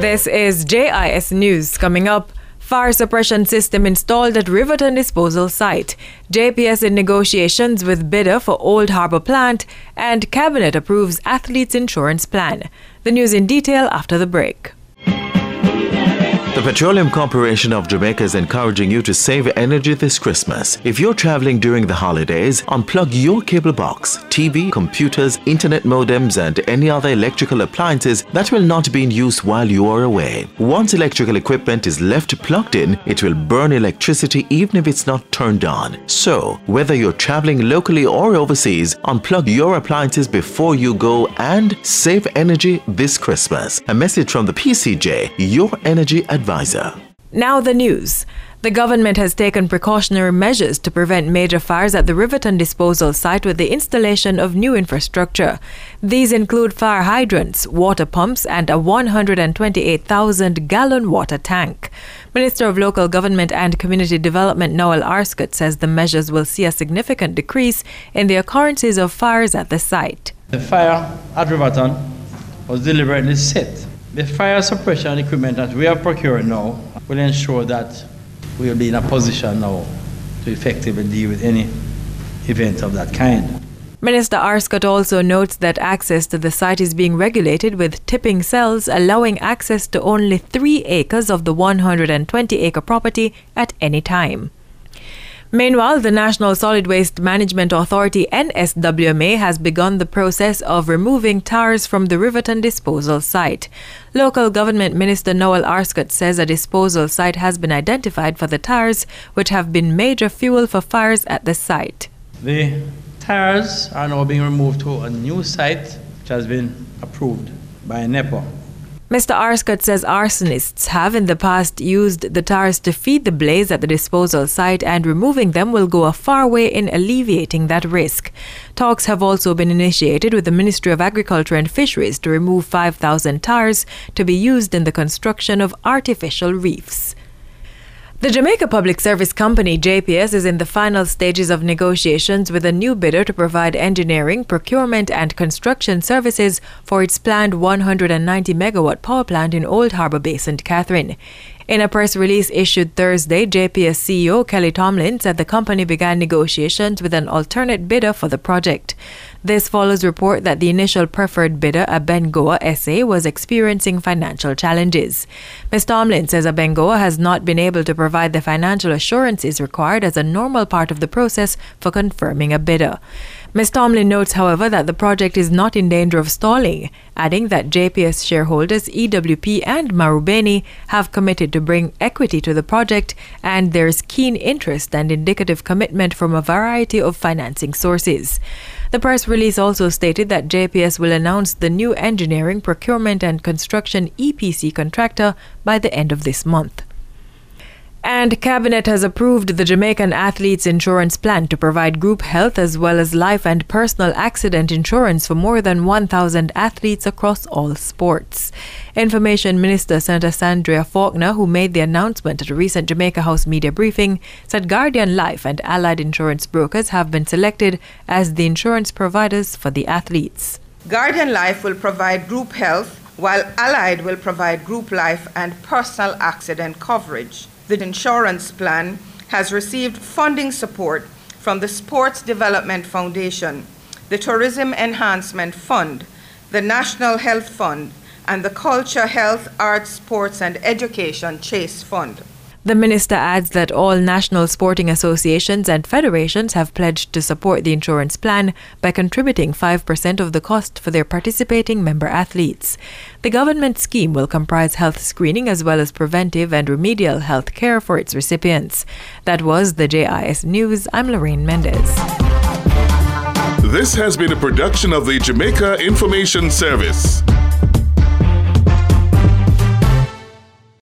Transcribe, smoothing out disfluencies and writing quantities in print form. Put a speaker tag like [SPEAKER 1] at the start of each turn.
[SPEAKER 1] This is JIS News. Coming up, fire suppression system installed at Riverton disposal site. JPS in negotiations with bidder for Old Harbour plant, and Cabinet approves athletes insurance plan. The news in detail after the break.
[SPEAKER 2] The Petroleum Corporation of Jamaica is encouraging you to save energy this Christmas. If you're traveling during the holidays, unplug your cable box, TV, computers, internet modems and any other electrical appliances that will not be in use while you are away. Once electrical equipment is left plugged in, it will burn electricity even if it's not turned on. So, whether you're traveling locally or overseas, unplug your appliances before you go and save energy this Christmas. A message from the PCJ, your energy advisor.
[SPEAKER 1] Now the news. The government has taken precautionary measures to prevent major fires at the Riverton disposal site with the installation of new infrastructure. These include fire hydrants, water pumps, and a 128,000-gallon water tank. Minister of Local Government and Community Development Noel Arscott says the measures will see a significant decrease in the occurrences of fires at the site.
[SPEAKER 3] The fire at Riverton was deliberately set. The fire suppression equipment that we are procuring now will ensure that we will be in a position now to effectively deal with any event of that kind.
[SPEAKER 1] Minister Arscott also notes that access to the site is being regulated with tipping cells allowing access to only 3 acres of the 120-acre property at any time. Meanwhile, the National Solid Waste Management Authority NSWMA has begun the process of removing tires from the Riverton disposal site. Local Government Minister Noel Arscott says a disposal site has been identified for the tires, which have been major fuel for fires at the site.
[SPEAKER 3] The tires are now being removed to a new site which has been approved by NEPA.
[SPEAKER 1] Mr. Arscott says arsonists have in the past used the tires to feed the blaze at the disposal site, and removing them will go a far way in alleviating that risk. Talks have also been initiated with the Ministry of Agriculture and Fisheries to remove 5,000 tires to be used in the construction of artificial reefs. The Jamaica Public Service Company, JPS, is in the final stages of negotiations with a new bidder to provide engineering, procurement and construction services for its planned 190-megawatt power plant in Old Harbour Bay, St. Catherine. In a press release issued Thursday, JPS CEO Kelly Tomlin said the company began negotiations with an alternate bidder for the project. This follows report that the initial preferred bidder, Abengoa SA, was experiencing financial challenges. Ms. Tomlin says Abengoa has not been able to provide the financial assurances required as a normal part of the process for confirming a bidder. Ms. Tomlin notes, however, that the project is not in danger of stalling, adding that JPS shareholders EWP and Marubeni have committed to bring equity to the project, and there is keen interest and indicative commitment from a variety of financing sources. The press release also stated that JPS will announce the new engineering, procurement and construction EPC contractor by the end of this month. And Cabinet has approved the Jamaican Athletes Insurance Plan to provide group health as well as life and personal accident insurance for more than 1,000 athletes across all sports. Information Minister Senator Sandria Faulkner, who made the announcement at a recent Jamaica House media briefing, said Guardian Life and allied insurance brokers have been selected as the insurance providers for the athletes.
[SPEAKER 4] Guardian Life will provide group health, while Allied will provide group life and personal accident coverage. The insurance plan has received funding support from the Sports Development Foundation, the Tourism Enhancement Fund, the National Health Fund, and the Culture, Health, Arts, Sports and Education Chase Fund.
[SPEAKER 1] The minister adds that all national sporting associations and federations have pledged to support the insurance plan by contributing 5% of the cost for their participating member athletes. The government scheme will comprise health screening as well as preventive and remedial health care for its recipients. That was the JIS News. I'm Lorraine Mendez.
[SPEAKER 5] This has been a production of the Jamaica Information Service.